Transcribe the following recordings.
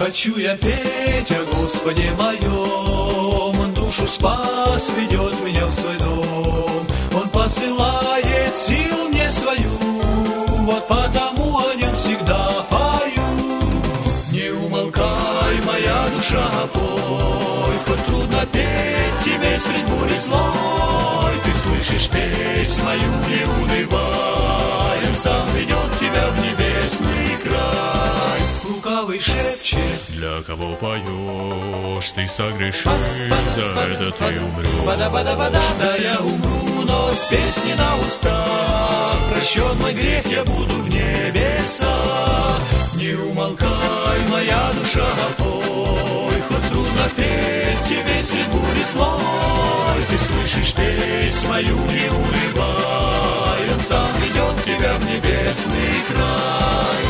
Хочу я петь о Господе моем, Он душу спас, ведет меня в свой дом. Он посылает силу мне свою, вот потому о нем всегда пою. Не умолкай, моя душа, пой, хоть трудно петь тебе средь бури злой. Ты слышишь песнь мою, не унывай, Он сам ведет тебя в небесный край. Лукавый шепчет: для кого поешь, ты согрешишь, за это ты умрешь. Да я умру, но с песней на устах, прощен мой грех, я буду в небесах. Не умолкай, моя душа, пой, хоть трудно петь тебе средь бури злой. Ты слышишь песнь мою, не унывай, Он сам ведет тебя в небесный край.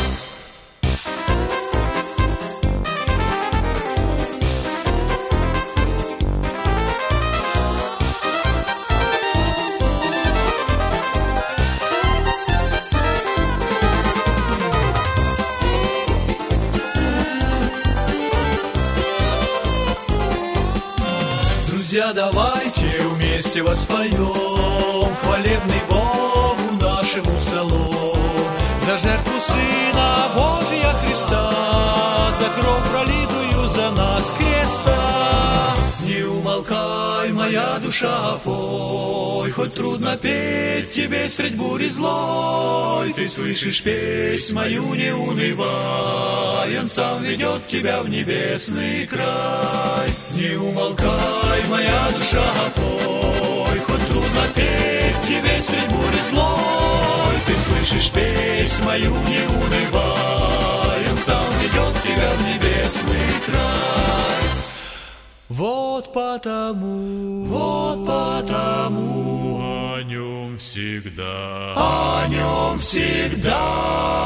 Друзья, давайте вместе воспоем хвалебный Богу нашему псалом. За жертву Сына Божия Христа, за кровь пролитую за нас креста. Не умолкай, моя душа, пой, хоть трудно петь тебе средь бури злой. Ты слышишь песнь мою, не унывай, Он сам ведет тебя в небесный край. Не умолкай, моя душа, пой, хоть трудно петь тебе средь бури злой. Ты слышишь песнь мою, не унывай, Он сам ведет тебя в небесный край. Вот потому о нем всегда, о нем всегда